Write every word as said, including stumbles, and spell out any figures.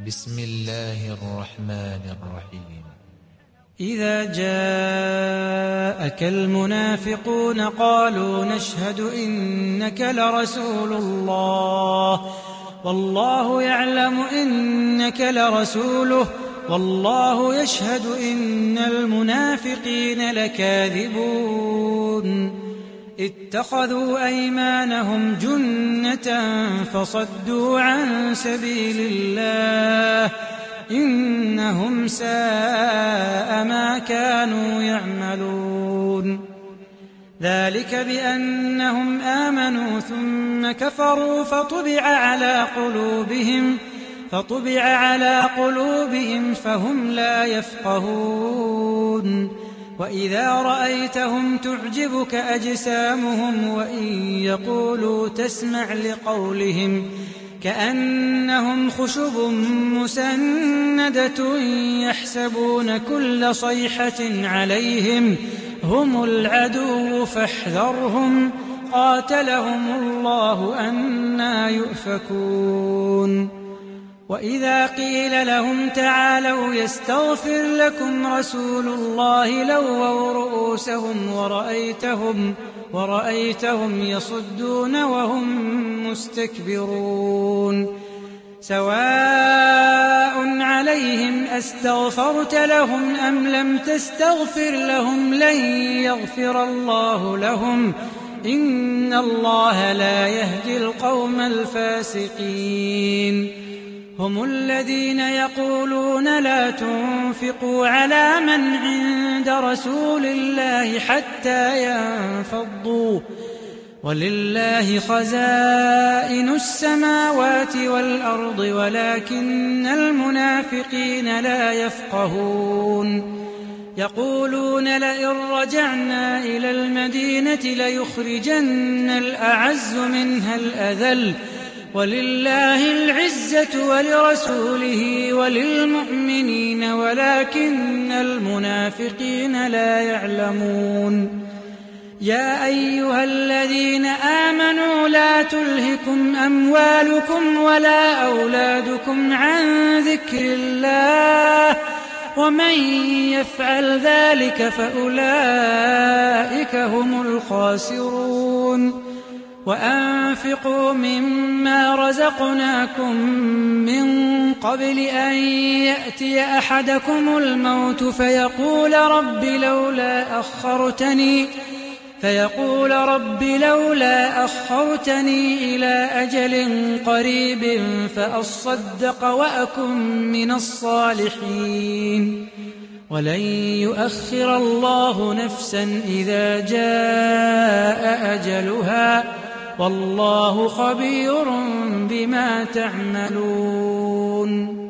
بسم الله الرحمن الرحيم. إذا جاءك المنافقون قالوا نشهد إنك لرسول الله والله يعلم إنك لرسوله والله يشهد إن المنافقين لكاذبون اتخذوا أيمانهم جنة فصدوا عن سبيل الله إنهم ساء ما كانوا يعملون ذلك بأنهم آمنوا ثم كفروا فطبع على قلوبهم فطبع على قلوبهم فهم لا يفقهون وإذا رأيتهم تعجبك أجسامهم وإن يقولوا تسمع لقولهم كأنهم خشب مسندة يحسبون كل صيحة عليهم هم العدو فاحذرهم قاتلهم الله أنى يؤفكون وإذا قيل لهم تعالوا يستغفر لكم رسول الله لووا رؤوسهم ورأيتهم, ورأيتهم يصدون وهم مستكبرون سواء عليهم أستغفرت لهم أم لم تستغفر لهم لن يغفر الله لهم إن الله لا يهدي القوم الفاسقين هم الذين يقولون لا تنفقوا على من عند رسول الله حتى ينفضوا ولله خزائن السماوات والأرض ولكن المنافقين لا يفقهون يقولون لئن رجعنا إلى المدينة ليخرجن الأعز منها الأذل ولله العزة ولرسوله وللمؤمنين ولكن المنافقين لا يعلمون يا أيها الذين آمنوا لا تلهكم أموالكم ولا أولادكم عن ذكر الله ومن يفعل ذلك فأولئك هم الخاسرون وأنفقوا مما رزقناكم من قبل أن يأتي أحدكم الموت فيقول رب لولا أخرتني فيقول رب لولا أخرتني إلى أجل قريب فأصدق وأكن من الصالحين ولن يؤخر الله نفسا إذا جاء أجلها والله خبير بما تعملون.